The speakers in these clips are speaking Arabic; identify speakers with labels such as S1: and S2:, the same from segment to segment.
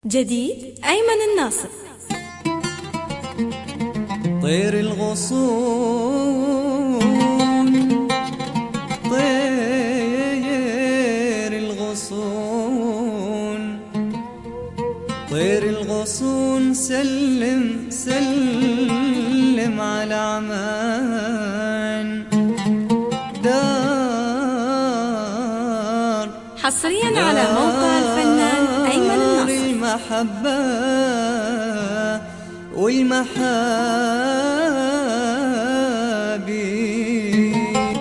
S1: جديد أيمن الناصر.
S2: طير الغصون طير الغصون طير الغصون سلم سلم على عمان دار
S1: حصريا على موقع الفنان أيمن الناصر.
S2: المحبة والمحابي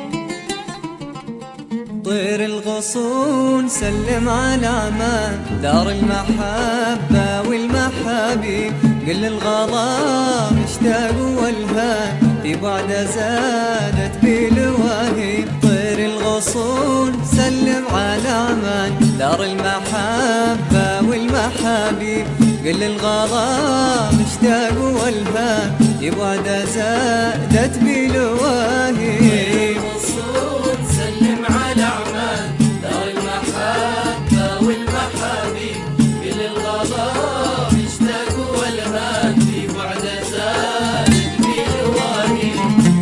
S2: طير الغصون سلم على عمان دار المحبة والمحابي قل للغلا مشتاق والهان في بعد زادت بلواهي طير الغصون سلم على عمان دار المحبة والمحابي قل للغلا مشتاق والهان في بعد زادت بلواهي
S3: الغصون سلم على عمان دار المحبة والمحابي قل للغلا مشتاق والهان في بعد زادت بلواهي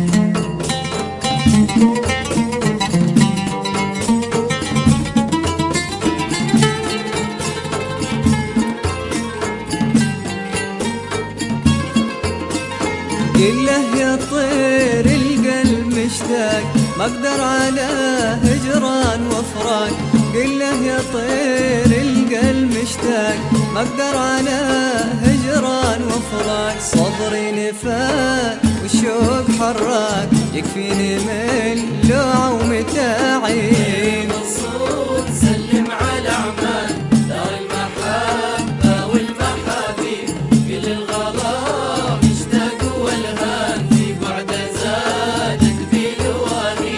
S2: قل له يا طير القلب مشتاق ما اقدر على هجران وفراق قل له يا طير القلب مشتاق ما اقدر على هجران وفراق صدري نفاق والشوق حراق يكفيني من لوع ومتاعي
S3: الغصون سلم على عمان دار المحبة والمحابي قل للغلا مشتاق والهان في بعد زادت بلواهي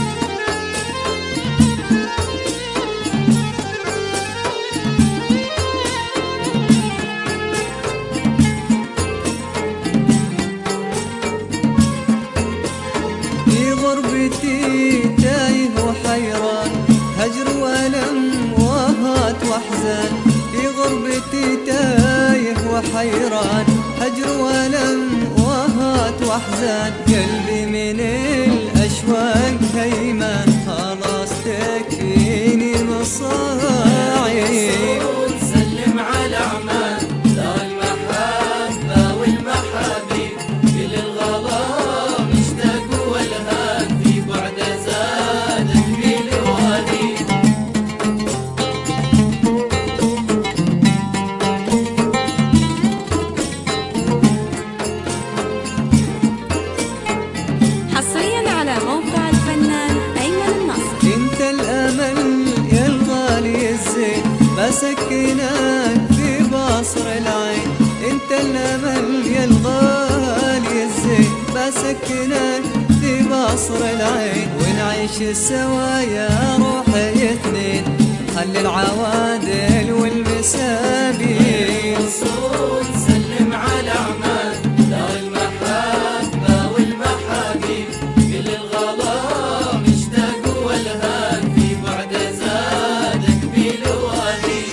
S2: في غربتي تايه وحيران هجر وألم وهات وأحزان في غربتي تايه وحيران هجر وألم وهات وأحزان قلبي من الأشواق هيمان خلاص تكفيني مصاعب
S3: سلم على عمان دار المحبة والمحابي قل للغلا مشتاق والهان في بعد زادت بلواهي
S1: حصريا على موقع الفنان أيمن الناصر.
S2: انت الامل يا الغالي الزين بسكنك في بصر العين انت الامل يا الغالي الزين بسكنك في بصر العين ونعيش سوا يا روحي اثنين خلي العوادل والمسابين
S3: الغصون سلم على عمان دار المحبة والمحابي قل للغلا مشتاق والهان في بعد زادت بلواهي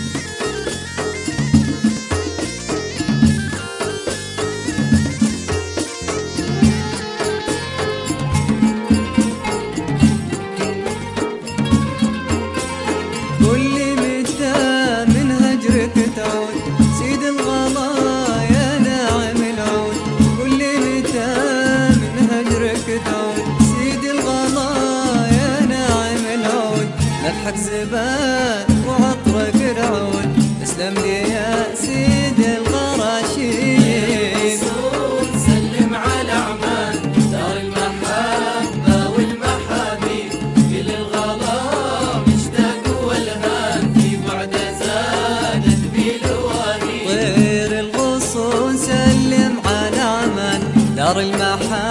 S2: قل لي متى من هجرك تعود سيد الغلا يا ناعم العود قل لي متى من هجرك تعود سيد الغلا يا ناعم العود نضحك زبان وعطرك رعود اسلم لي يا سيد الغراشين
S3: الغصون سلم على عمان دار المحبة والمحابي قل للغلا مشتاق والهان في بعد زادت بلواهي
S2: طير الغصون سلم على عمان دار المحبة